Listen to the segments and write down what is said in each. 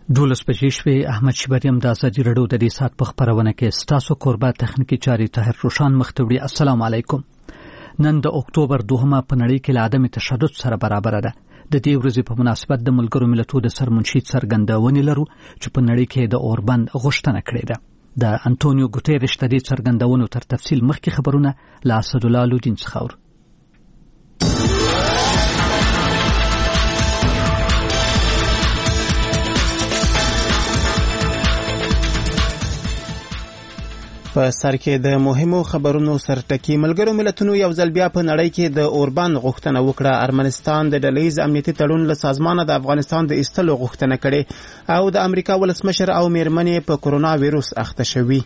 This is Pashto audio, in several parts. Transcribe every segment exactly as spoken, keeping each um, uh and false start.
دولس بجې شوې. احمد شبریم د ازادي راډیو د دې ساعت په خبرونه کې ستاسو کوربه تخنیکی چاري طاهر روشان مختوړي. السلام علیکم. نن د اکتوبر دوهمه په نړۍ کې له عدم تشدد سره برابر ده. د دې ورځې په مناسبت د ملګرو ملتونو د سرمنشي څرګندونې لرو چې په نړۍ کې د اوربند غوښتنه کړې ده. د انټونیو ګوتيريش د دې څرګندونو تر تفصیل مخکې خبرونه له اسد الله لودین څخه اورو. په سر کې د مهمو خبرونو سرټکی. ملګرو ملتونو یو ځل بیا په نړۍ کې د اوربند غوښتنه وکړه. ارمنستان د ډلهییز امنیتي تړون له سازمانه د افغانستان د ایستلو غوښتنه کړې او د امریکا ولسمشر او میرمنې په کرونا وایروس اخته شوي.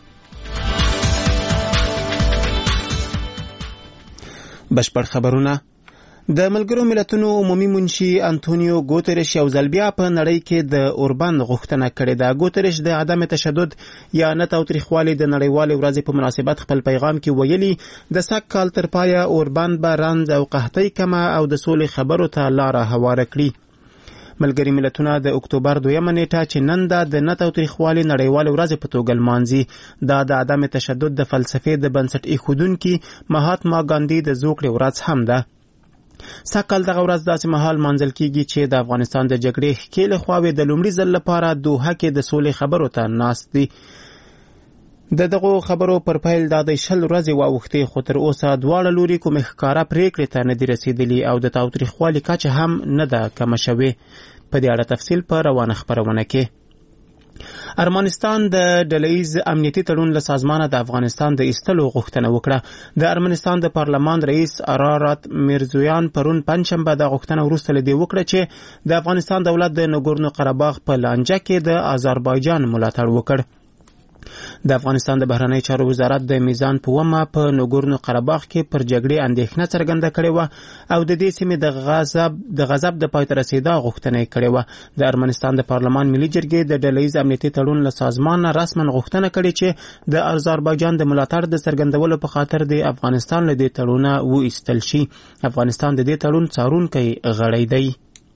بشپړ خبرونه. د ملګرو ملتونو عمومي منشي انټونیو ګوتيريش یو ځل بیا په نړۍ کې د اوربند غوښتنه کړې ده. ګوتيريش د عدم تشدد یا نه تاوتریخوالي د نړیوالې ورځې په مناسبت خپل پیغام کې ویلي د سږ کال تر پایه اوربند به رنځ او قحطۍ کمه او د سولې خبرو ته لاره هواره کړي. ملګري ملتونه د اکتوبر دویمه نیټه چې نن ده د نه تاوتریخوالي نړیوالې ورځې په توګه لمانځي. دا د عدم تشدد د فلسفې د بنسټ ایښودونکي مهاتما ګاندي د زوکړې ورځ هم ده. ساکل دغه ورځ داسې مهال مانځل کیږي چې د افغانستان د جګړې ښکېلې خواوې د لومړي ځل لپاره دوحه کې د سولې خبرو ته ناست دي. د دغو خبرو پر پیل دا د شل ورځې واوښتې خو تر اوسه دواړه لوري کومې ښکاره پریکړې ته نه دي رسېدلي او د تاوتریخوالي کچه هم نه ده کمه شوې. په دې اړه تفصیل په روانه خبرونه کې. ارمنستان د ډلهییز امنیتي تړون له سازمانه د افغانستان د ایستلو غوښتنه وکړه. د ارمنستان د پارلمان رئیس ارارات میرزویان پرون پنجشنبه د غوښتنه وروسته له دې وکړه چې د افغانستان دولت د نګورنو قرهباغ په لانجه کې د آذربایجان ملاتړ وکړ. د افغانستان د بهرنی چارو وزارت د میزان په ومه په نګورنو قرهباغ کې پر جګړې اندېښنه څرګنده کړې وه او د دې سیمې د غضب د غضب د پای ته رسېدا غوښتنه یې کړې وه. د ارمنستان د پارلمان ملي جرګې د ډلهییز امنیتي تړون له سازمانه رسما غوښتنه کړې چې د آذربایجان د ملاتړ د څرګندولو په خاطر د افغانستان له دې تړونه وایستل شي. افغانستان د دې تړون څارونکی غړی دی.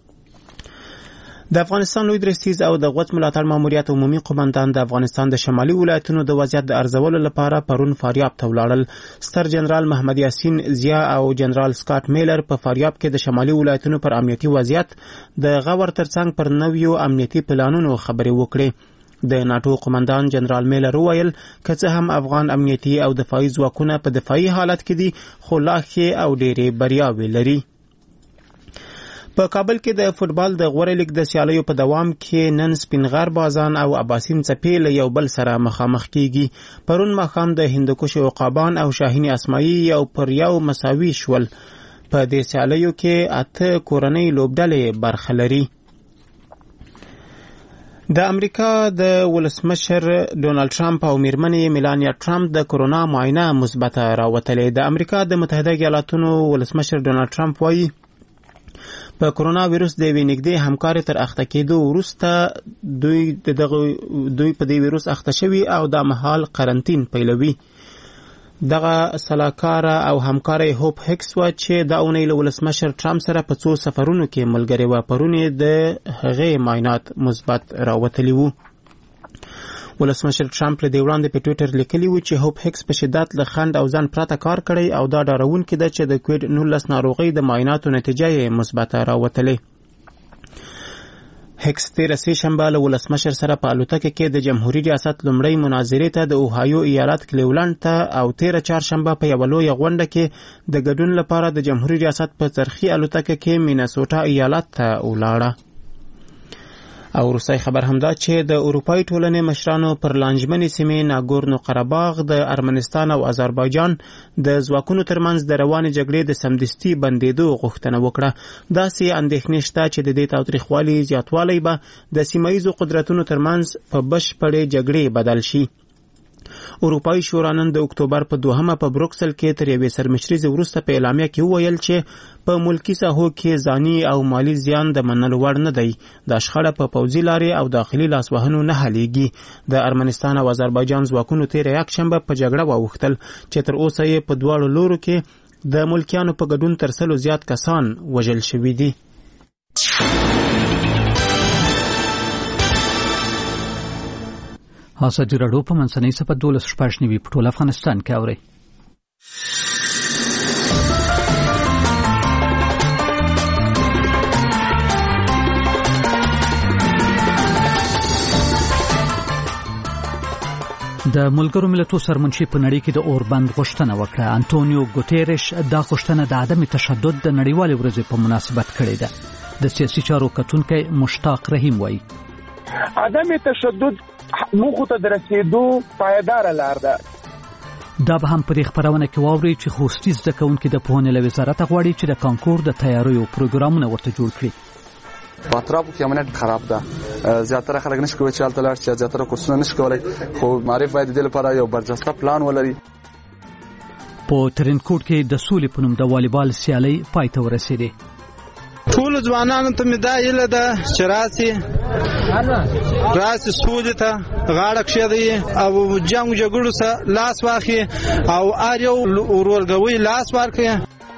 د افغانستان لوی درستیز او د غوڅ ملاتړ ماموریت عمومي قومندان د افغانستان د شمالي ولایتونو د وضعیت د ارزولو لپاره پرون فاریاب ته ولاړل. ستر جنرال محمد یاسین زیا او جنرال سکاټ میلر په فاریاب کې د شمالي ولایتونو پر امنیتي وضعیت د غور ترڅنګ پر نویو امنیتي پلانونو خبرې وکړې. د ناتو قومندان جنرال میلر وویل که څه هم افغان امنیتي او دفاعي ځواکونه په دفاعي حالت کې دي خو لا ښې او ډېرې بریاوې لري. په کابل کې د فوټبال د غوره لیګ د سیالیو په دوام کې نن سپینغر بازان او اباسین څپې له یو بل سره مخامخ کیږي. پرون ماښام د هندوکش عقابان او شاهین اسماعیل یو پر یو مساوي شول. په دې سیالیو کې اته کورنۍ لوبډلې برخه لري. د امریکا د ولسمشر ډونالد ټرمپ او میرمنې میلانیا ټرمپ د کرونا معاینه مثبته راوتلې. د امریکا د متحده ایالاتونو ولسمشر ډونالد ټرمپ وایي په کرونا وایروس د یوې نږدې همکارې تر اخته کېدو وروسته دوی دغه دوی په دې وایروس اخته شوي او دا مهال قرنطین پیلوي. دغه سلاکاره او همکاره هوپ هکس و چې دا اونۍ له ولسمشر ټرمپ سره په څو سفرونو کې ملګرې وه. پرون یې د هغې معاینات مثبت راوتلي وو. ولسمشر ټرمپ له دې وړاندې په ټویټر لیکلي و چې هوپ هکس په شدت له خنډ او ځنډ پرته کار کړی او دا ډاروونکې ده چې د کوویډ نولس ناروغۍ د معایناتو نتیجه یې مثبته راوتلې. هکس تېره سې شنبه له ولسمشر سره په الوتکه کې د جمهوري ریاست لومړۍ مناظرې ته د اوهایو ایالت کلیولند ته او تېره چهارشنبه په یوه لویه غونډه کې د ګډون لپاره د جمهوري ریاست په څرخي الوتکه کې مینسوټا ایالت ته ولاړه. او روسي خبر همدا چې د اروپای ټولنې مشرانو پر لانجمنې سیمې ناګورنو قرهباغ د ارمنستان او آذربایجان د ځواکونو ترمنځ د روانې جګړې د سمدستي بندېدو غوښتنه وکړه. داسې اندېښنې شته چې د دې تاوتریخوالي زیاتوالی به د سیمه ییزو قدرتونو ترمنځ په بشپړې جګړې بدل شي. اروپایي شورا نن د اکتوبر په دوهمه په بروکسل کې تر یوې سرمشریزې وروسته په اعلامیه کې وویل چې په ملکی ساحو کې ځاني او مالی زیان د منلو وړ نه دی. دا شخړه په پوځي لارې او داخلي لاسوهنو نه حلیږي. د ارمنستان او آذربایجان ځواکونو تېره یکشنبه په جګړه واوښتل چې تر اوسه یې په دواړو لورو کې د ملکیانو په ګډون تر سلو زیات کسان وژل شوي دي. ازادي راډیو په منځنۍ صفحه دولس شپږ نوي په ټول افغانستان کې اوري. د ملګرو ملتونو سرمنشي په نړۍ کې د اوربند غوښتنه وکړه. انټونیو ګوتيريش دا غوښتنه د عدم تشدد د نړیوالې ورځې په مناسبت کړې ده. د سیاسي چارو کتونکی مشتاق رحیم وایي عدم تشدد موږ ته درسېدو پایدار لار ده. دا به هم په خبرونه کې واوري چې خوستي زده کوونکي د پوهنې له وزارت غواړي چې د کانکور د تیاریو پروګرامونه ورته جوړ کړي. په اطرافو کې امنیت خراب ده. زیاتره خلک نشي کولی چې هلته لاړ شي، زیاتره کورسونه نشي کولی، خو معرف باید د دې لپاره یو برجسته پلان ولري. په ترینکوټ کې د سولې په نوم د والیبال سیالۍ پای ته ورسېدې. ټول ځوانانو ته مې دا هیله ده چې راسي راسي سولې ته غاړه کښېږدي او جنګ جګړو سره لاس واخلي او هر یو ورورګوی لاس ورکړي.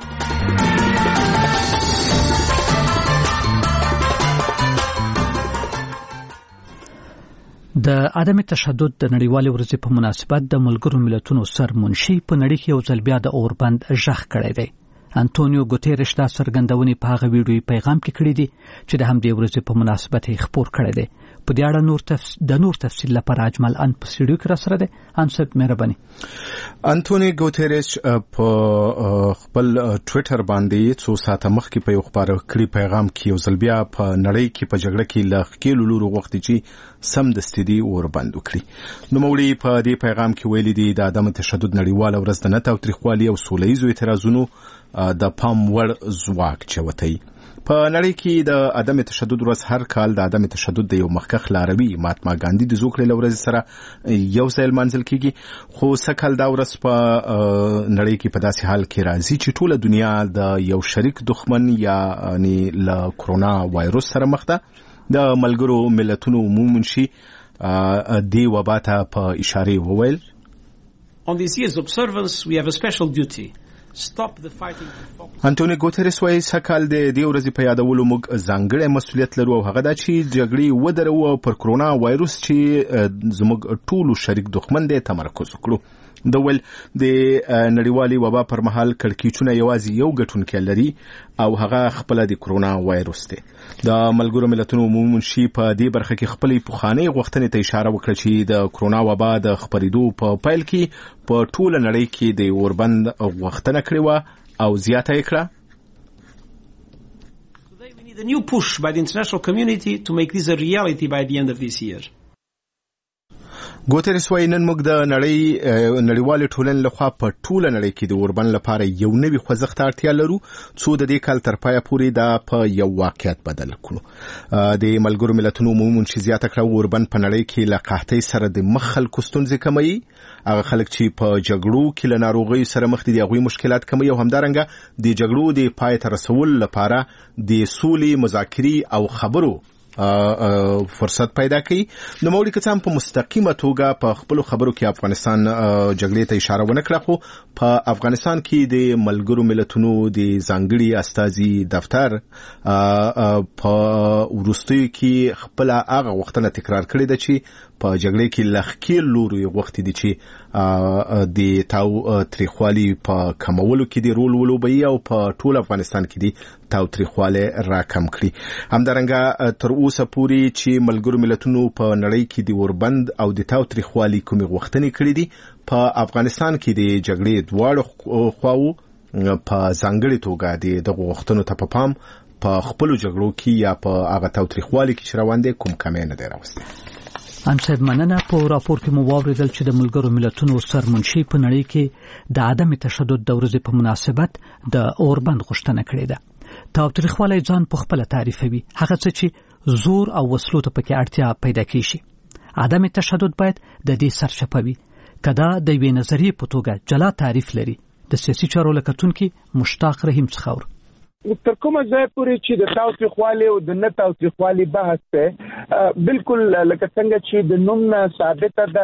د عدم تشدد د نړیوالې ورځې په مناسبت د ملګرو ملتونو سرمنشي په نړۍ کې یو ځل بیا د اوربند ژغ کړی دی. انټونیو ګوتيريش دا څرګندونې په هغه ویډیوي پیغام کې کړې دي چې د همدې ورځې په مناسبت یې خپور کړی دی. په دې اړه نور تفصیل د نور تفصیل لپاره اجمل ان په سټوډیو کې را سره دی. انصب مهرباني. انټونیو ګوتيريش په خپل ټوئیټر باندې څو ساعته مخکې په یو خبر کړی پیغام کې یو ځل بیا په نړۍ کې په جګړه کې ل خکېلو لورو وخت چې سم د ستدي اوربند وکړي. نو مولي په دې پیغام کې ویلي دي د عدم تشدد نړیواله ورځ د نه تاوتریخوالي او سولهییزو اعتراضونو د پام وړ ځواک چوتای. په نړۍ کې د عدم تشدد ورځ هر کال د عدم تشدد د یو مخکښ لاروي مهاتما ګاندي د زوکړې لورځ سره یو ځل منځل کیږي، خو سکهال دا ورځ په نړۍ کې په داسې حال کې راځي چې ټوله دنیا د یو شریک دښمن یعنی له کرونا وایروس سره مخ ده. د ملګرو ملتونو عمومي منشي دی وبا ته په اشاره وویل On this year's observance we have a special duty. انټونیو ګوتيريش وايي سکهال د دې ورځې په یادولو موږ ځانګړی مسؤلیت لرو او هغه دا چې جګړې ودرو او پر کرونا وایروس چې زموږ ټولو شریک دښمن دی تمرکز وکړو. د ول د نړیوالي وبا پر مهال کړکېچونه یوازې یو ګټونکی لري او هغه خپل د کرونا وایروس دی. د ملګرو ملتونو عمومي منشي په دې برخه کې خپلې پخوانۍ غوښتنې ته اشاره وکړه چې د کرونا وبا د خپرېدو په پیل کې په ټوله نړۍ کې د اوربند غوښتنه کړې وه او زیاته یې کړه. Today we need a new push by the international community to make this a reality by the end of this year. ګوتيريش وايي نن موږ د نړۍ نړیوال ټولنې لخوا په ټوله نړۍ کې د اوربند لپاره یو نوی خوځښت اړتیا لرو څو د دې کال تر پایه پورې دا په یو واقعیت بدل کړو. د ملګرو ملتونو عمومي منشي زیاته کړه اوربند په نړۍ کې له قحطۍ سره د مخ خلکو ستونزې کموي. هغه خلک چې په جګړو کې له ناروغۍ سره مخ دي هغوی مشکلات کموي او همدارنګه د جګړو د پای ته رسولو لپاره د سولې مذاکرې او خبرو فرصت پیدا کړي. نو مولي که څه هم په مستقیمه توګه په خپلو خبرو کې افغانستان جګړې ته اشاره ونه کړه، خو په افغانستان کې د ملګرو ملتونو د ځانګړي استازي دفتر په وروستیو کې خپل هغه غوښتنه تکرار کړې ده چې په جګړې کې لخکېل لورو یې غوښتي دي چې د تاوتریخوالي په کمولو کې د رول ولوبوي او په ټول افغانستان کې د تاوتریخوالی راکم کړي. همدارنګه تر اوسه پورې چې ملګرو ملتونو په نړۍ کې د اوربند او د تاوتریخوالي کومې غوښتنې کړې دي، په افغانستان کې د جګړې دواړو خواوو په ځانګړې توګه د دغو غوښتنو ته په پام په خپلو جګړو کې یا په هغه تاوتریخوالي کې چې روان دی کوم کمی نه دی راوستی. انصب مننه. په راپور کې مو واوریدل چې د ملګرو ملتونو سرمنشي په نړۍ کې د عدم تشدد د ورځې په مناسبت د اوربند غوښتنه کړې ده. تاوتریخوالی ځان په خپل تعریفوي، هغه څه چې زور او وسلو ته پکې اړتیا پیدا کیږي. عدم تشدد باید د دې سرچپه وي. کدا د یوې نظریې په توګه جلا تعریف لري. د سیاسي چارو لکتونکي مشتاق رحیم څخه تر کومه ځای پورې چې د تاوتریخوالي او د نه تاوتریخوالي بحث ته بالکل لکه څنګه چې د نوم ثابته ده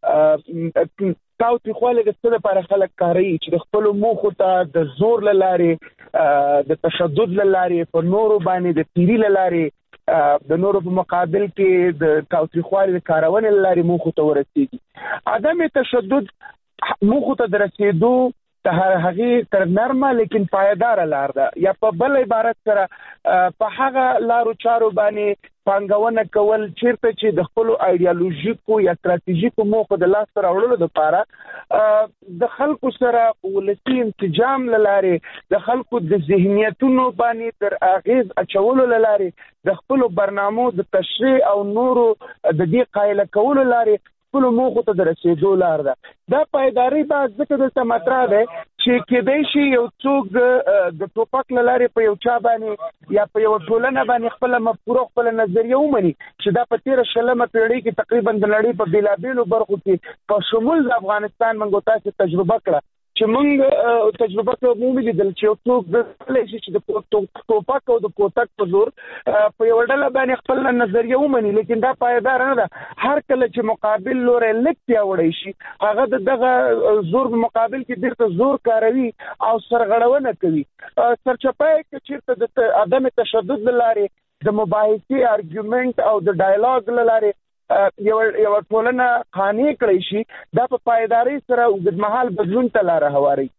تاوتریخوالي د څه لپاره خلک کاروي چې د خپل موخو ته د زور له لارې د تشدد له لارې په نورو باندې د تیری له لارې د نورو په مقابل کې د تاوتریخوالي د کارونې لارې موږ ته ورسېږي. عدم تشدد موږ ته د رسېدو ته هغه تر نرمه لیکن پایدار لار ده، یا په بل عبارت سره په هغه لارو چارو باندې پانګونه کول چیرته چې د خپل ایدئولوژیکو یا ستراتیژیکو موخو د لاس سره وړلو لپاره د خلکو سره ولسی انسجام لاره، د خلکو د ذهنیتونو باندې تر اغیز اچولو لاره، د خپل برنامو د تشریح او نورو د دې قایل کولو لاره خپل موخو ته د رسېدو لار ده. دا پایداري به ځکه دلته مطرح ده چې کېدای شي یو څوک د ټوپک له لارې په یو چا باندې یا په یو ټولنه باندې خپله مفکوره خپله نظریه ومني چې دا په تېره شلمه پېړۍ کې تقریبا د نړۍ په بېلابېلو برخو کې په شمول د افغانستان موږ تاسې تجربه کړه چې موږ تجربه کړو موږ لیدل چې یو څوک دلی شي چې د ټوپک او د کوتک په زور په یوه ډله باندې خپل نظریه ومني، لیکن دا پایدار نه ده. هر کله چې مقابل لوری لږ پیاوړی شي هغه د دغه زور په مقابل کې بیرته زور کاروي او سرغړونه کوي. سرچپه که چېرته د عدم تشدد له لارې د مباحثې ارګومنټ او د ډایلاګ له لارې یو یو ټولنه قانع کړی شي، دا په پایداري سره اوږدمهال بدلون ته لاره هواروي.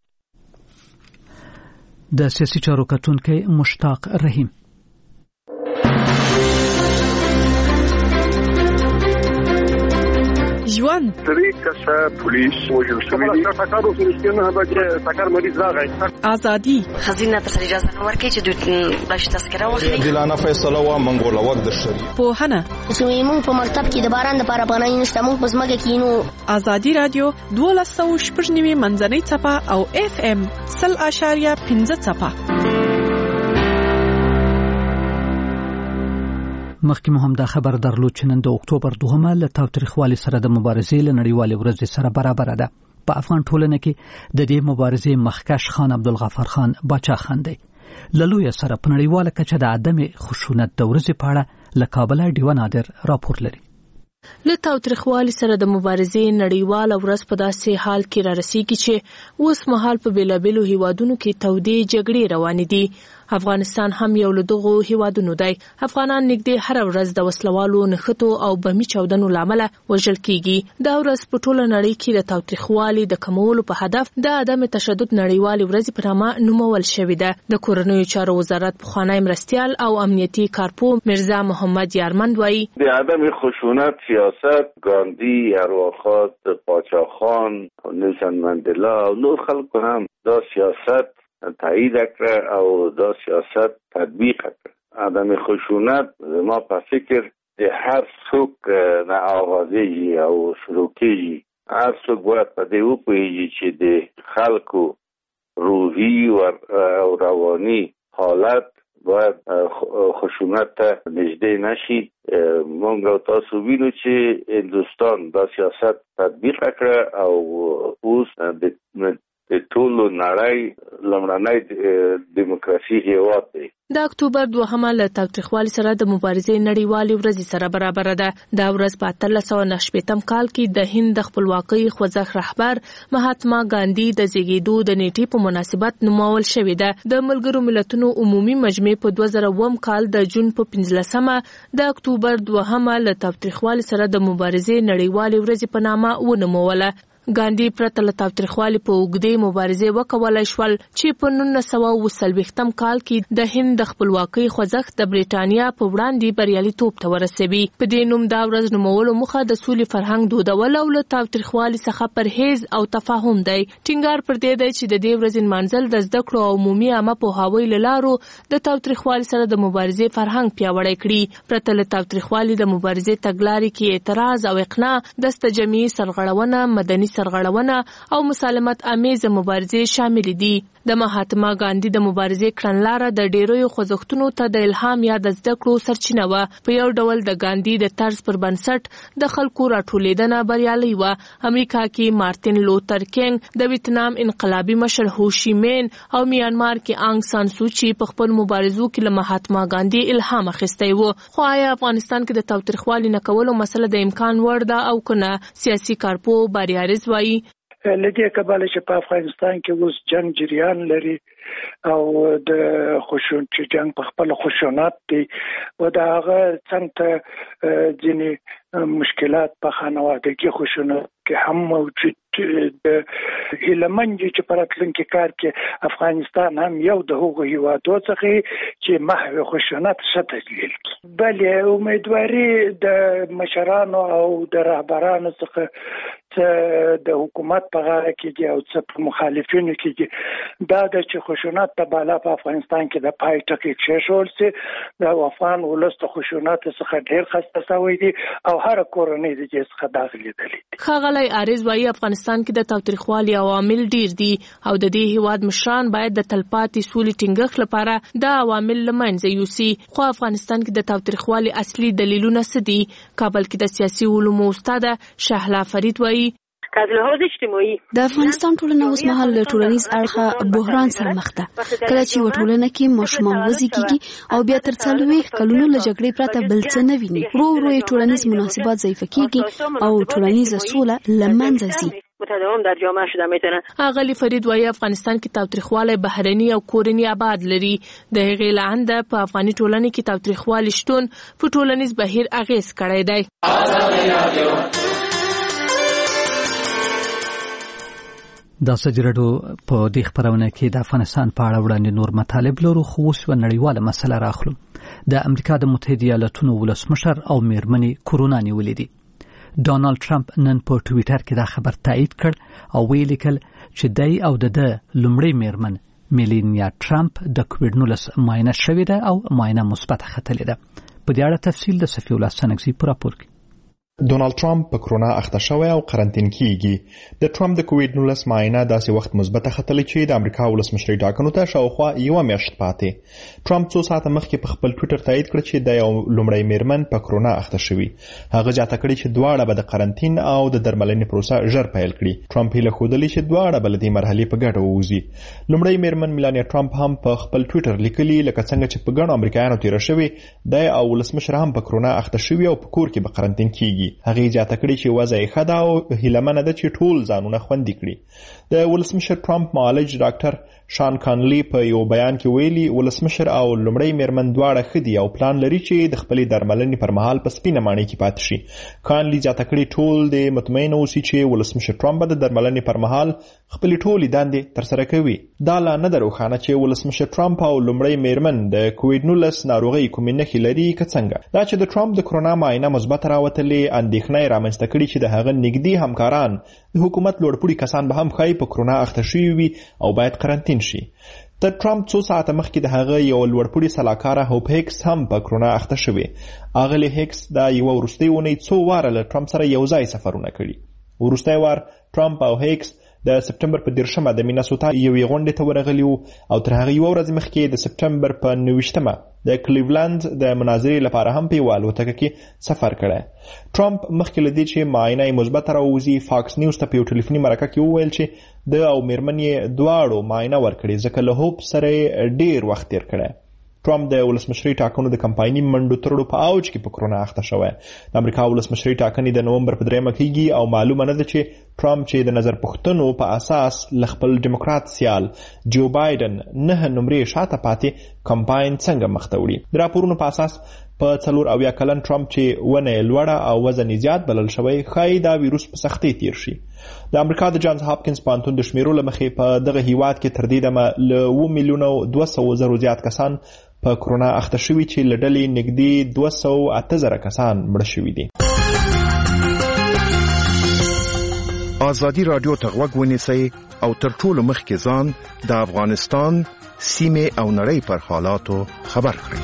د سیاسي چارو کتونکی مشتاق رحیم. ژوند درې کسه پولیس وژل شوي دي. ټکر وسو نه بچ ټکر مریض راغی. ازادي خزینه ته اجازه نه ورکړي چې دوی باش تذکره واخلي. دلانه فیصله وا منګوله وخت د شری په هنه چې موږ په مکتب کې د باران لپاره پناه نشته، موږ په ځمکه کې نو. ازادي رادیو دولس سوه شپږ نوي منځنۍ څپه او اف ام سل اشاریه پنځه څپه. مخکې مو هم دا خبر درلود چې نن د اکتوبر دوهمه له تاوتریخوالي سره د مبارزې له نړیوالې ورځې سره برابره ده. په افغان ټولنه کې د دې مبارزې مخکش خان عبدالغفار خان باچا خان دی. له لویه سره په نړیواله کچه د عدم خشونت د ورځې په اړه له کابله ډیوه نادر راپور لري. له تاوتریخوالي سره د مبارزې نړیواله ورځ په داسې حال کې را رسیږي چې اوس مهال په بیلابیلو هیوادونو کې تودې جګړې روانې دي. افغانستان هم یو له دغو هیوادونو دی. افغانان نږدې هر ورځ د وسلوالو نښتو او بمي چاودنو لامل وژل کیږي. دا ورځ په ټوله نړۍ کې د تاوتریخوالي د کمولو په هدف د عدم تشدد نړیوالې ورځې په نامه نومول شوې ده. د کورنیو چارو وزارت پخوانی مرستیال او امنیتي کارپو مرزا محمد یارمند وایي د عدم خشونت سیاست ګاندي، ارواخواد پاچاخان، نیلسن منډلا او نور خلکو هم دا سیاست تایید کړ او دا سیاست تطبیق کړ. عدم خشونت ما په فکر د هر څوک نه آغازېږي او شروع کېږي. هر څوک باید په دې وپوهېږي چې د خلکو روحي او رواني حالت باید خشونت ته نږدې نشي. موږ او تاسو وینو چې هندوستان دا سیاست تطبیق کړ او اوس د د ټولو نړۍ لومړنی دیموکراسي هیواد دی. د اکتوبر دوهمه له تاوتریخوالي سره د مبارزې نړیوالې ورځې سره برابره ده. دا ورځ په اتلس سوه نهه شپېتم کال کې د هند د خپلواکۍ خوځښت رهبر مهاتما ګاندي د زیږېدو د نیټې په مناسبت نومول شوې ده. د ملګرو ملتونو عمومي مجمع په دوه زره اووم کال د جون په پنځلسمه د اکتوبر دوهمه له تاوتریخوالي سره د مبارزې نړیوالې ورځې په نامه ونوموله. ګاندي پرته له تاوتریخوالي په اوږدې مبارزې وکولای شول چې په نولس سوه اوه څلوېښتم کال کې د هند د خپلواکۍ خوځښت د برېټانیا په وړاندې بریالیتوب ته ورسوي. په دې نوم دا ورځ نومولو موخه د سولې فرهنګ دودول او له تاوتریخوالي څخه پرهیز او تفاهم دی. ټینګار پر دې دی چې د دې ورځې نمانځل د زده کړو او عمومي عامه پوهاوي له لارو د تاوتریخوالي سره د مبارزې فرهنګ پیاوړی کړي. پرته له تاوتریخوالي د مبارزې تګلارې کې اعتراض او اقناع، دسته جمعي سرغړونه، مدني سرغړونه او مسالمت امیزه مبارزې شامل دي. د مهاتما ګاندي د مبارزې کړنلاره د ډیرو خوځښتونو ته د الهام یا د زده کړو سرچینه وه. په یو ډول د ګاندي د طرز پر بنسټ د خلکو راټولېدنه بریالۍ وه. امریکا کې مارتین لوتر کینګ، د ویتنام انقلابي مشر هو شي مین او میانمار کې آنګ سان سوچي په خپل مبارزو کې له مهاتما ګاندي الهام اخیستی و. خو آیا افغانستان کې د تاوتریخوالي نه کولو مسله د امکان وړ ده او کنه؟ سیاسي کارپو باریارز وایي لدې کبله چې په افغانستان کې اوس جنگ جریان لري او د خشون چې جنگ په خپل خشونت دی او دا هغه څنګه ځینې مشکلات په خانوادګي خشونت کې هم موجود د هیلمنځ چې په راتلونکي کال کې افغانستان هم یو د هغو هیوادو څخه چې محو خشونت څه تدلیل کړي. بلې امیدواري د مشرانو او د رهبرانو څخه څه د حکومت په غاړه کې دي او څه په مخالفینو کې دي دا د چې خشونت په بالا په افغانستان کې د پای ټکی کېښول سي د افغان ولس د خشونت څخه ډېر خسته شوی دي او هر کورنۍ د دې څخه داخلي دي. ښاغلی عارض وایي افغانستان کې د تاوتریخوالي عوامل ډېر دي او د دې هیواد مشران باید د تلپاتې سولې ټینګښت لپاره دا عوامل له منځه یوسي. خو افغانستان کې د تاوتریخوالي اصلي دلیلونه څه دي؟ کابل کې د سیاسي علومو استاده شهلا فرید وایي از لحاظ اجتماعي د افغانستان ټولنه اوس مهال له ټولنیز اړخه بحران سره مخ ده. کله چې یوه ټولنه کې ماشومان وزیږي او بیا تر څلوېښت کلونو له جګړې پرته بل څه نه ویني، ورو ورو یې ټولنیز مناسبات ضعیفه کېږي او ټولنیزه سوله له منځه ځي. متداوم در جامعه شده میتونه. اغلی فرید وایي افغانستان کې تاوتریخوالی بهرني او کورني آباد لري. د هغې له عنده په افغاني ټولنه کې تاوتریخوالی شتون په ټولنیز بهیر اغېز کړی دی. دا سجرډو په دې خبرونه کې د افغانستان په اړه وړاندې نور مطالب لرو، خو اوس یوه نړیواله مسله راخلو. د امریکا د متحده ایالاتونو ولسمشر او میرمنې کورونا نیولې دي. ډانالډ ټرمپ نن په ټویټر کې دا خبر تایید کړ او ویې لیکل چې دی او د ده لومړۍ میرمن میلینیا ټرمپ د کووډ نولس معاینه شوې ده او معاینه مثبته ختلې ده. په دې اړه تفصیل د صفي الله سنګزي په راپور کې. ډونالد ټرمپ په کرونا اخته شوی او قرنطین کیږي. د ټرمپ د کووډ نولس معاینه داسې وخت مثبته ختلې چې د امریکا ولسمشرۍ ټاکنو ته شاوخوا یوه میاشت پاتې. ټرمپ څو ساعته مخکې په خپل ټویټر تایید کړ چې د یو لومړی میرمن په کرونا اخته شوي. هغه جاته کړي چې دواړه به د قرنطین او د درملنې پروسه ژر پیل کړي. ټرمپ هیله ښودلې چې دواړه به له دې مرحلې په ګډه ووځي. لومړی میرمن میلانیا ټرمپ هم په خپل ټویټر لیکلي لکه څنګه چې په ګڼو امریکایانو تیره شوې دی او ولسمشر هم په کرونا اخته شوي او په کور کې به قرنطین کیږي. هغې جاته چې وضع یې ښه ده او هیلهمنه ده چې ټول ځانونه خوندي کړي. د ولسمشر ټرمپ معالج ډاکټر شان کانلی په یو بیان کې ویلي ولسمشر او لومړی میرمن دواړه ښه دي او پلان لري چې د خپلې درملنې پر مهال په سپینه ماڼۍ کې پاتې شي. کانلی زیاته کړي ټول د مطمئن اوسي چې ولسمشر ټرمپ به د درملنې پر مهال خپلې ټولې دندې ترسره کوي. دا لا نه ده روښانه چې ولسمشر ټرمپ او لومړی میرمن د کووډ نولس ناروغۍ کومې نښې لري که څنګه. دا چې د ټرمپ د کرونا معاینه مثبته راوتلې اندېښنه یې رامنځته کړي چې د هغه نږدې همکاران د حکومت لوړپوړي کسان به هم ښایي په کرونا اخته شوي وي او باید قرنطین شي. د ټرمپ څو ساعته مخکې د هغه یو لوړپوړي سلاکاره هوپ هیکس هم په کرونا اخته شوی. اغلی هیکس دا یو وروستۍ اونۍ څو واره له ټرمپ سره یو ځای سفرونه کړي. وروستی وار ټرمپ او هیکس د سپټمبر په دیرشمه د میناسوتا یوې غونډې ته ورغلي وو او تر هغه یوه ورځ مخکې د سپټمبر په نویشتمه د کلیولند د مناظرې لپاره هم په یوه الوتکه کې سفر کړی. ټرمپ مخکې له دې چې معاینه یې مثبته راووځي فاکس نیوز ته په یو ټلیفوني مرکه کې وویل چې د او میرمن یې دواړو معاینه ورکړې ځکه له هوپ سره یې ډېر وخت تیر کړی. ټرمپ د ولسمشرۍ ټاکنو د کمپایني منډو ترړو په اوج کې په کرونا اخته شوی. د امریکا ولسمشرۍ ټاکنې د نومبر په دریمه کېږي او معلومه نه ده چې ټرمپ چې د نظر پوښتنو په اساس له خپل ډیموکرات سیال جو بایدن نه نمرې شاته پاتې کمپاین څنګه مخ ته وړي. د راپورونو په اساس په څلور اویا کلن ټرمپ چې ونه یې لوړه او وزن یې زیات بلل شوی ښایي دا ویروس په سختۍ تیر شي. د امریکا د جانز هاپکینز پوهنتون د شمیرو له مخې په دغه هیواد کې تر دې دمه له اوه میلیونو دوه سوه زرو زیات کسان په کرونا اخته شوي چې له ډلې نږدې دوه سوه اته زره کسان مړه شوي دي. ازادي راډیو ته غوږ ونیسئ او تر ټولو مخکې ځان د افغانستان سیمې او نړۍ پر حالاتو خبر کړئ.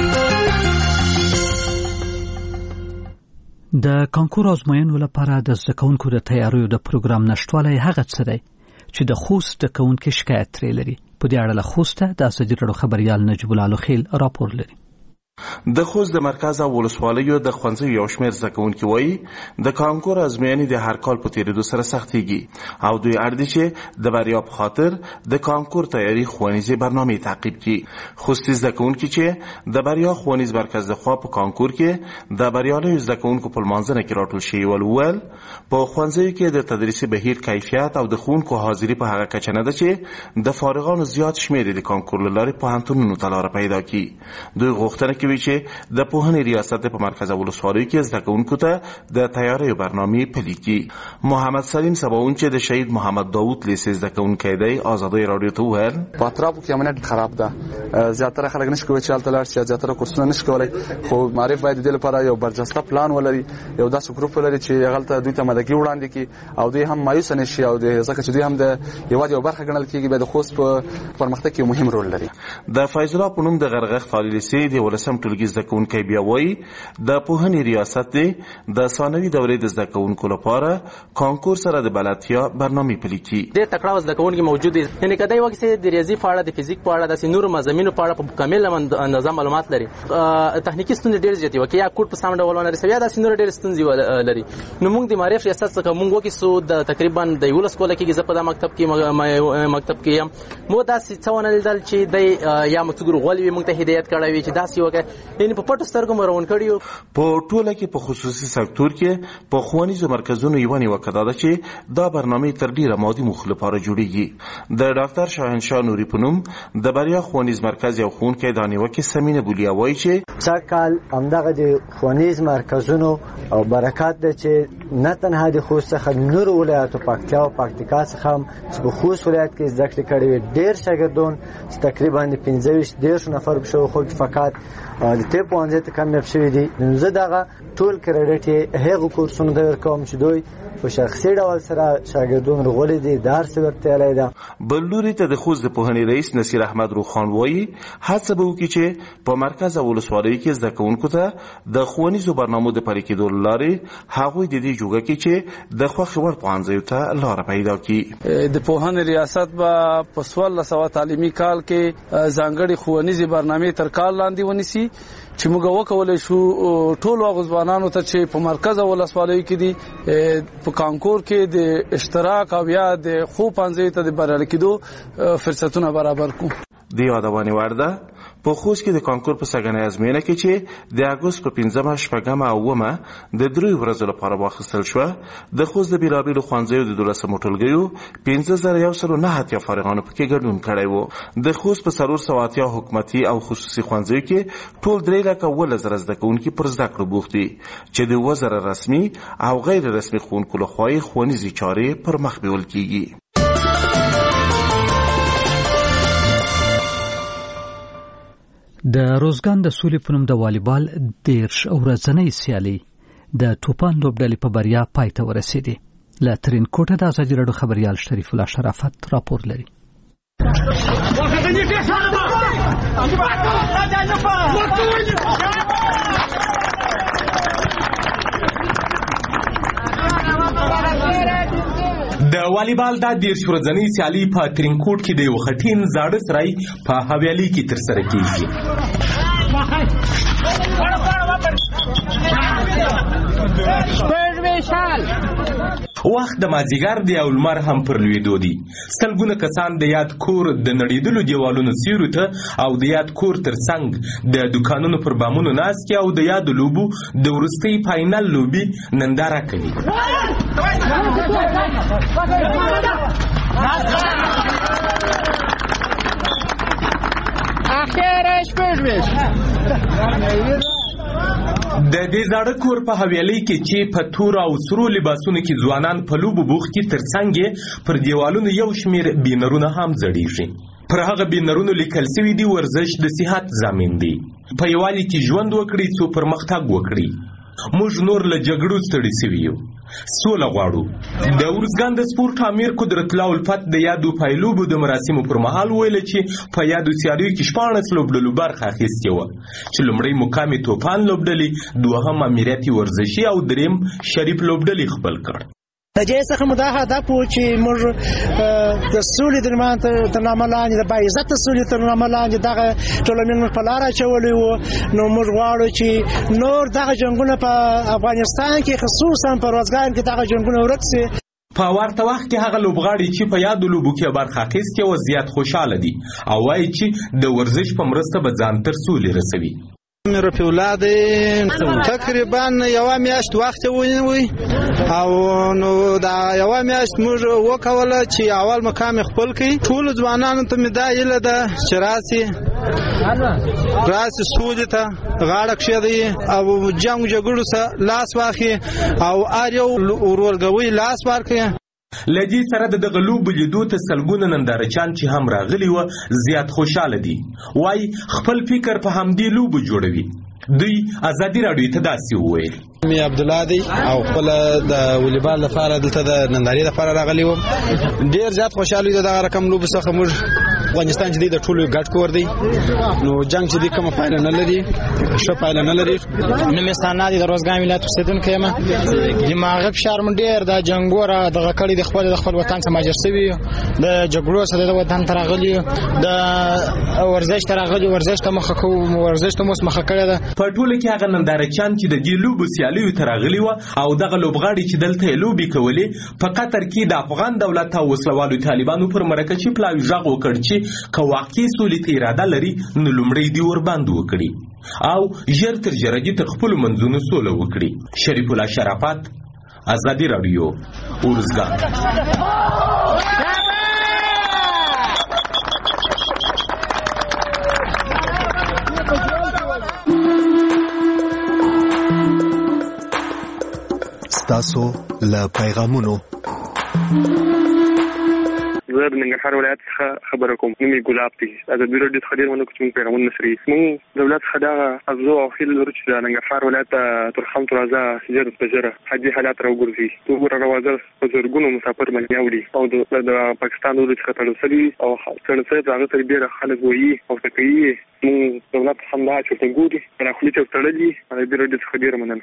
د کانکور ازموینو لپاره د زده کوونکو د تیاریو د پروګرام نشتوالی هغه څه دی چې د خوست زده کوونکي شکایت ترې لري. په دې اړه له خوسته د اسجرړو خبريال نجیب الله خیل راپور لري. د خوست د مرکز او ولسوالیو د ښوونځیو یو شمېر زده کوونکي وایي د کانکور ازموینې د هر کال په تېرېدو سره سختېږي او دوی اړ دي چې د بریا په خاطر د کانکور تیاري ښوونیزې برنامې تعقیب کړي. خوستي زده کوونکي چې د بریا ښوونیز مرکز لخوا په کانکور کې د بریالیو زده کوونکو په لمانځنه کې راټول شوي ول وویل په ښوونځیو کې د تدریسي بهیر کیفیت او د ښوونکو حاضري په هغه کچه نه ده چې د فارغانو زیات شمېر د کانکور له لارې پوهنتونونو ته لاره پیدا کړي. دوی غوښتنه کوي چې د پوهنې ریاست په مرکز ولسوالیو کې زده کوونکو ته د تیاریو برنامې پلي کړي. محمد سلیم سباون چې د شهید محمد داوود لیسې زده کوونکی دی ازادۍ راډیو ته وویل په اطرافو کې امنیت خراب ده، زیاتره خلک نشي کولی چې هلته لاړ شي، زیاتره کورسونه نشي کولی، خو معرف باید د دې لپاره یو برجسته پلان ولري، یو داسې ګروپ ولري چې هلته دوی ته مدګي وړاندې کړي او دوی هم مایوسه نه شي او ځکه چې دوی هم د هېواد یو برخه ګڼل کېږي بیا د خوست په پرمختګ کې مهم رول لري. د فیض الله په نوم د غرغښت عالي لیسې د ولسم ټولګي زده کوونکی بیا وایي د پوهنې ریاست دی د ثانوي دورې د زده کوونکو لپاره کانکور سره د بلدتیا برنامې پلي کړي. ډېر تکړه زده کوونکي موجود دي، یعنې که دی وکړي چې د ریاضي په اړه د فزیک په اړه داسې نورو مضامینو په اړه په کامل اندازه معلومات لري. تخنیکي ستونزې ډېرې زیاتې وکړي یا کوډ په سم ډول ونه رسوي یا داسې نورې ډېرې ستونزې لري. نو موږ د معرف ریاست څخه موږ وکړو د تقریبا د یولس کاله کېږي زه په دا مکتب کې مکتب کې یم، مو داسې څه ونه لیدل چې دی یا موږ څوک غول وي موږ ته هدایت کړی وي چې داسې وکړه، یعنې په پټو سترګو مو روان کړي یو. په ټوله کې په خصوصي سکتور کې په ښوونیزو مرکزونو یوه نیوکه دا ده چې دا برنامې تر ډېره مادي موخو لپاره جوړېږي. د ډاکټر شاهنشاه نوري په نوم د بریا ښوونیز مرکز یو ښوونکی دا نیوکې سمینه بولیا وایي چې سږ کال همدغه د ښوونیز مرکزونو او برکات ده چې نه تنها د خوست څخه نورو ولایاتو پکتیا او پکتیکا څخه هم چې په خوست ولایت کې زده کړې کړې وي ډېر شاګردان چې تقریبا د پنځه ویشت دېرشو نفر په شاوخوا کې فقط د طب پوهنځي ته کامیاب شوي دي. نو زه دغه ټول کریډټ یې هغو کورسونو ته ورکوم چې دوی په شخصي ډول سره شاګردان رغولي دي، درس ورته ده. بل لوري ته د خوست د پوهنې رئیس نصیر احمد روخان وایي هڅه به وکړي چې په مرکز او ولسوالیو کې زده کوونکو ته د ښوونیزو برنامو د پلي کېدو له لارې هغوی د دې جوګه کړي چې د خوښې وړ پوهنځیو ته لاره پیدا کړي. د پوهنې ریاست به په څوارلس سوه تعلیمي کال کې ځانګړې ښوونیزې برنامې تر کال لاندې ونیسي چې موږ وکولی شو ټولو هغو ځوانانو ته چې په مرکز او ولسوالیو کې دي په کانکور کې د اشتراک او یا د خو پوهنځیو ته د بریالي کېدو فرصتونه برابر کړو. د یادونې وړ ده په خوست کې د کانکور په سږنۍ ازموینه کې چې د اګوست په پنځمه شپږمه او اوومه د دریو ورځو لپاره واخیستل شوه د خوست د بېلابېلو ښوونځیو د دولسمو ټولګیو پنځه زره یو سلو نهه اتیا فارغانو پکې ګډون کړی و. د خوست په څلور سوه اتیا حکومتي او خصوصي ښوونځیو کې ټول درې لکه اوولس زره زده کوونکي پر زده کړو بوخت دي چې د اووه زره رسمي او غیر رسمي ښوونکو لخوا یې ښوونیزې چارې پر مخ بیول کېږي. د روزګان د سولې په نوم د والیبال دېرش ورځنۍ سیالي د توپان لوبډلې په بریا پای ته ورسېدې. له ترینکوټه د ازادي راډیو خبریال شریف الله شرافت راپور لري. د والیبال د دېرش ورځنۍ سیالي په ترینکوټ کې د یو خټین زاړه سرای په حویلۍ کې ترسره کېږي. وخت د مازیګر دی او لمر هم پر لوېدو دی. سلګونه کسان د یاد کور د نړېدلو دیوالونو سیورو ته او د یاد کور تر څنګ د دکانونو پر بامونو ناست او د یادو لوبو د وروستۍ فاینل لوبې ننداره کوي. د دې زاړه کور په حویلۍ کې چې په تور او سرو لباسونو کې ځوانان په لوبو بوخت دي تر څنګ پر دیوالونو یو شمیر بینرونه هم ځړېږي. پر هغه بینرونو لیکل سوي دي ورزش د صحت ضامن دی، په یووالي کې ژوند وکړئ څو پرمختګ وکړي. موږ نور له جګړو ستړي سوي یو، سوله غواړو. د ارزګان د سپورټ امیر قدرت الله الفت د یادو پایلوبو د مراسمو پر مهال ویل چې په یادو سیالیو کې شپاړس لوبډلو برخه اخیستې وه چې لومړی مقام یې توپان لوبډلې، دوهم امیریتي ورزشي او دریم شریف لوبډلې خپل کړ. دې څخه مو دا هدف و چې موږ د سولې د نمان تر نامه لاندې د باعزته سولې تر نامه لاندې دغه ټولنیز په لار اچولي وو. نو موږ غواړو چې نور دغه جنګونه په افغانستان کې خصوصا په روزګان کې دغه جنګونه ورک سي. په ورته وخت کې هغه لوبغاړي چې په یادو لوبو کې برخه اخیستې وه زیات خوشحاله دي او وایي چې د ورزش په مرسته به ځان تر سولې رسوي. مې رفیع الله دی تقریبا یوه میاشت وخت ونیوی او نو دا یوه میاشت موږ وکوله چې اول مقام خپل کړي. ټولو ځوانانو ته مې دا هیله ده چې راسي راسي سولې ته غاړه کښېږدي او جنګ جګړو سره لاس واخلي او هر یو ورورګوی لاس ورکړي. لدی سره د دغه لوبو لیدو ته سلګونه نندارچیان چې هم راغلي وه زیات خوشحاله دي. وایي خپل فکر په همدې لوبو جوړوي. دوی ازادي راډیو ته داسې وویل. می عبدالله دی او خپل د والیبال لپاره دلته د نندارې لپاره راغلی وم. ډېر زیات خوشحاله دي دغه رقم لوبو څخه. موږ افغانستان چې دی د ټولو ګډ کور دی نو جنګ چې دی کومه پایله نه لري ښه پایله نه لري. نوم یې ثنا دی د روزګان ولایت اوسېدونکی یم. دماغي فشار مې ډېر د جنګو را دغه کړی د خپل د خپل وطن څخه مهاجر شوي د جګړو څخه د وطن ته راغلي د ورزش ته راغلي ورزش ته مخه کوو ورزش ته مو مخه کړې ده. په ټوله کې هغه نندارچیان چې د دې لوبو سیالیو ته راغلي وه او دغه لوبغاړي چې دلته یې لوبې کولې په قطر کې د افغان دولت او وسلوالو طالبانو پر مرکچي پلاوي غږ وکړ چې که واقعي سولې ته اراده لري نو لومړی دې ورباندې وکړي او ژر تر ژره دې تر خپلو منځونو سوله وکړي. شریف الله شرافت، ازادي راډیو، ارزګان. ستاسو له پیغامونو زه د ننګرهار ولایت څخه خبره کوم. نوم یې ګلاب دی. ازادي راډیو څخه ډېر مننه کوم چې موږ پیغامونه نشري. موږ دولت څخه دغه ارزو او هیله لرو چې د ننګرهار ولایت ترخم ترازه ژر په ژره حاجي حالات راوګرځي. وګوره راوځه په زرګونو مسافر باندې اوري او د پاکستان دولت څخه تړل او تړل شوی هغه تر ډېر خلک وایي او تکوي. موږ دولت هم دا چې ګوري راخلي چې تړلي. ازادي راډیو څخه ډېر مننه.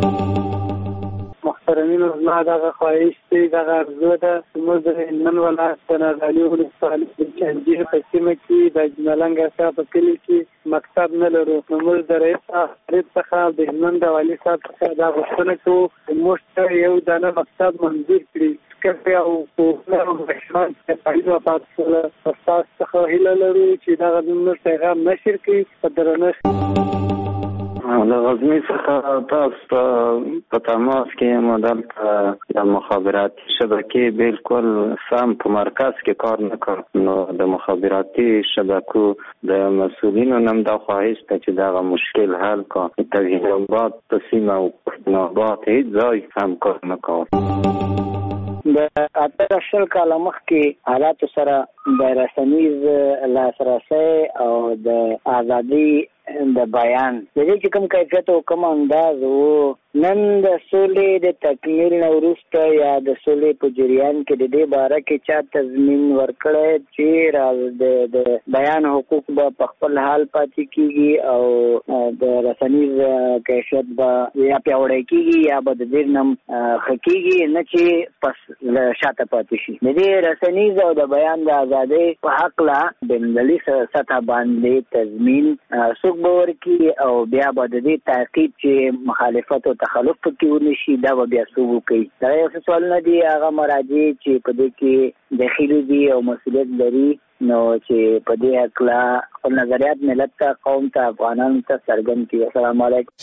محترمین زما دغه خواهش دی دغه ارزو ده موږ د نن ولایت د نازالي ولسوالۍ د چنجیر په سیمه کې د اجملنګ صاحب په کلي کې مکتب نه لرو. نو موږ د رئیس صاحب څخه د هلمند د والي صاحب څخه دا غوښتنه کوو موږ ته یو دانه مکتب منظور کړي. کفه او پوهنه مشمان په فایده پاتې تاسو څخه هیله لرو چې دغه موږ پیغام نشر کړي په درنښت. د غزني څخه تاسو په تماس کې مدل د مخابراتي شبکې بالکل سم په مرکز کې کار نه کړ. نو د مخابراتي شبکو د مسؤلینو نم دا خواهش ته چې دا مشکل حل کا توحید آباد تسمه او آباد هیڅ ځای هم کار نه کاوه. د اتر شل کاله مخکې حالاتو سره د رسنیز لاسرسی او د ازادي د بیان د دې چې کوم کیفیت او کوم انداز وو نن د سولې د تکمیل نه وروسته یا د سولې په جریان کې د دې باره کې چا تضمین ورکړی چې د د بیان حقوق به په خپل حال پاتې کیږي او د رسنیز کیفیت به یا پیاوړی کیږي یا به د دې نم ښه کیږي نه چې پس شاته پاتې شي. د دې رسنیز او د بیان د ازادۍ په هکله بین‌المللي سطح باندې تضمین څوک به ورکړي او بیا به د دې تعقیب چې مخالفت او تخلف پکې ونشي دا به بیا څوک وکړي. دا یو څه سوالونه دي هغه مراجع چې په دې کې داخلي دي او مسؤلیت لري نو چې په دې هکله خپل نظریات ملت ته قوم ته افغانانو ته څرګند کړي. السلام علیکم.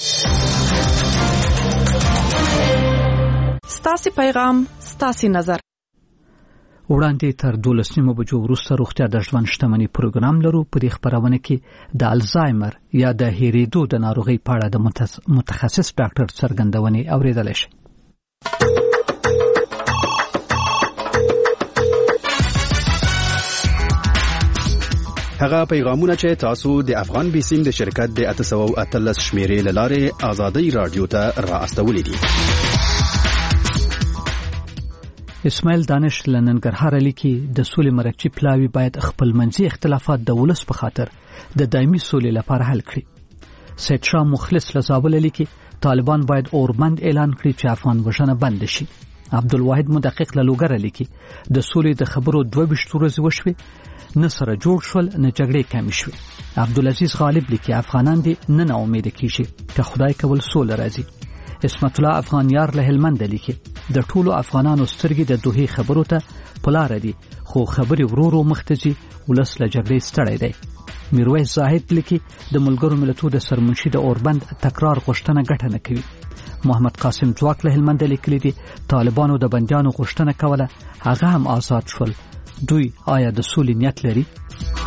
ستاسو پیغام ستاسو نظر. وړاندې تر دولس نیمو بجو وروسته روغتیا د ژوند شتمنۍ پروګرام لرو. په دې خپرونه کې د الزایمر یا د هېرېدو د ناروغۍ په اړه د متخصص ډاکټر څرګندونې اورېدلی شئ. هغه پیغامونه چې تاسو د افغان بیسیم د شرکت د اته سوه او اتلس شمیرې له لارې ازادۍ راډیو ته را استولې دي. اسماعیل دانش له ننګرهار لیکي د سولې مرکچي پلاوي باید خپل منځي اختلافات د ولس په خاطر د دایمي سولې لپاره حل کړي. سید شاه مخلص له زابل لیکي طالبان باید اوربند اعلان کړي چې افغان وژنه بند شي. عبدالواحد مدقق له لوګره لیکي د سولې د خبرو دوه ویشت ورځې وشوې نه سره جوړ شول نه جګړې کمې شوې. عبدالعزیز غالب لیکي افغانان دې نه ناامیده کیږي که خدای کول سوله راځي. اسمت الله افغانیار له هلمند لیکي د ټولو افغانانو سترګې د دوه خبرو ته پلار دي خو خبرې ورورو مختځي ولس له جګړې ستړی دی. میرویس زاهد لیکي د ملګرو ملتونو د سرمنشي د اوربند تکرار غوښتنه ګټه نه کوي. محمد قاسم ځواک له هلمند لیکلي دي طالبانو د بندیانو غوښتنه کوله هغه هم آزاد شول. دوی آیا د سولې نیت لري؟